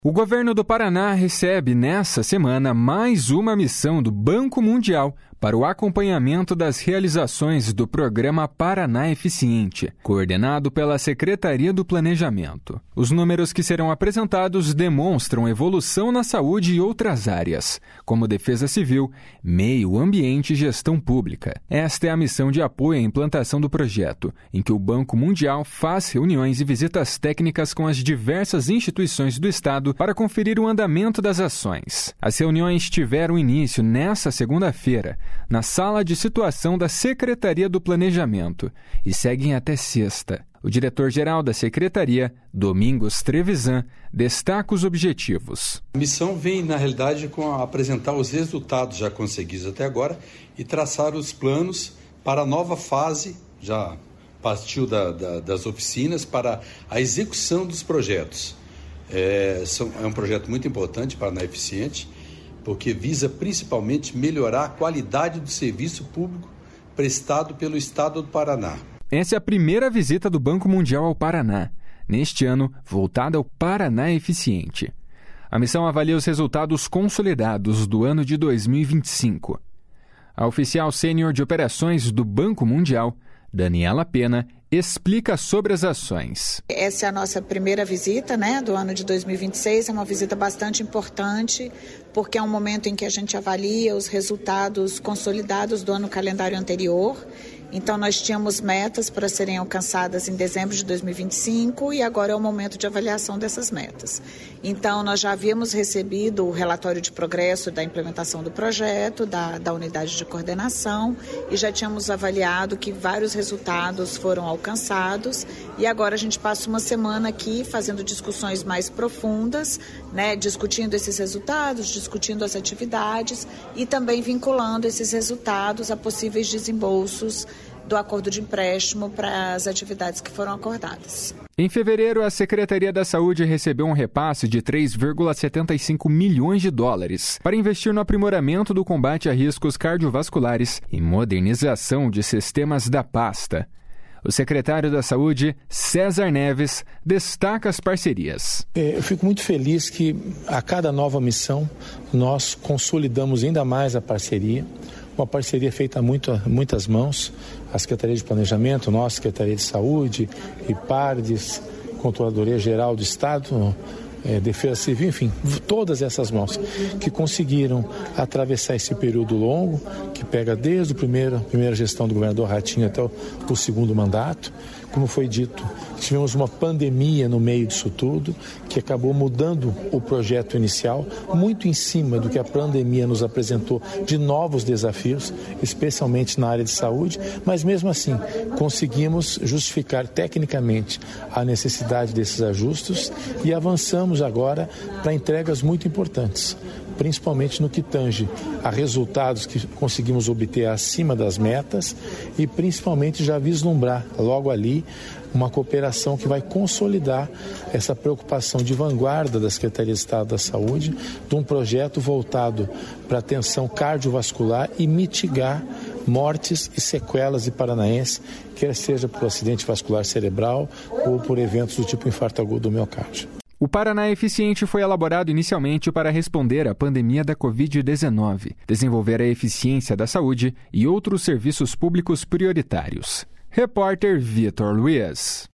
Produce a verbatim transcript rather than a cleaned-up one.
O governo do Paraná recebe nesta semana mais uma missão do Banco Mundial para o acompanhamento das realizações do Programa Paraná Eficiente, coordenado pela Secretaria do Planejamento. Os números que serão apresentados demonstram evolução na saúde e outras áreas, como defesa civil, meio ambiente e gestão pública. Esta é a missão de apoio à implantação do projeto, em que o Banco Mundial faz reuniões e visitas técnicas com as diversas instituições do Estado para conferir o andamento das ações. As reuniões tiveram início nesta segunda-feira, na Sala de Situação da Secretaria do Planejamento, e seguem até sexta. O diretor-geral da Secretaria, Domingos Trevisan, destaca os objetivos. A missão vem, na realidade, com a apresentar os resultados já conseguidos até agora e traçar os planos para a nova fase, já partiu da, da, das oficinas, para a execução dos projetos. É, são, é um projeto muito importante para a Paraná Eficiente, porque visa principalmente melhorar a qualidade do serviço público prestado pelo Estado do Paraná. Essa é a primeira visita do Banco Mundial ao Paraná, neste ano voltada ao Paraná Eficiente. A missão avalia os resultados consolidados do ano de dois mil e vinte e cinco. A oficial sênior de operações do Banco Mundial, Daniela Pena, explica sobre as ações. Essa é a nossa primeira visita, né, do ano de dois mil e vinte e seis, é uma visita bastante importante, porque é um momento em que a gente avalia os resultados consolidados do ano calendário anterior. Então, nós tínhamos metas para serem alcançadas em dezembro de dois mil e vinte e cinco e agora é o momento de avaliação dessas metas. Então, nós já havíamos recebido o relatório de progresso da implementação do projeto, da, da unidade de coordenação, e já tínhamos avaliado que vários resultados foram alcançados, e agora a gente passa uma semana aqui fazendo discussões mais profundas, né, discutindo esses resultados, discutindo as atividades e também vinculando esses resultados a possíveis desembolsos do acordo de empréstimo para as atividades que foram acordadas. Em fevereiro, a Secretaria da Saúde recebeu um repasse de três vírgula setenta e cinco milhões de dólares para investir no aprimoramento do combate a riscos cardiovasculares e modernização de sistemas da pasta. O secretário da Saúde, César Neves, destaca as parcerias. Eu fico muito feliz que a cada nova missão nós consolidamos ainda mais a parceria. Uma parceria feita a muito, muitas mãos, a Secretaria de Planejamento, nossa Secretaria de Saúde, IPARDES, Controladoria Geral do Estado, é, Defesa Civil, enfim, todas essas mãos que conseguiram atravessar esse período longo, que pega desde a primeira, primeira gestão do governador Ratinho até o, o segundo mandato. Como foi dito, tivemos uma pandemia no meio disso tudo, que acabou mudando o projeto inicial, muito em cima do que a pandemia nos apresentou de novos desafios, especialmente na área de saúde, mas mesmo assim conseguimos justificar tecnicamente a necessidade desses ajustes e avançamos agora para entregas muito importantes, principalmente no que tange a resultados que conseguimos obter acima das metas e principalmente já vislumbrar logo ali uma cooperação que vai consolidar essa preocupação de vanguarda da Secretaria de Estado da Saúde, de um projeto voltado para a atenção cardiovascular e mitigar mortes e sequelas de paranaenses, quer seja por acidente vascular cerebral ou por eventos do tipo infarto agudo do miocárdio. O Paraná Eficiente foi elaborado inicialmente para responder à pandemia da covid dezenove, desenvolver a eficiência da saúde e outros serviços públicos prioritários. Repórter Vitor Luiz.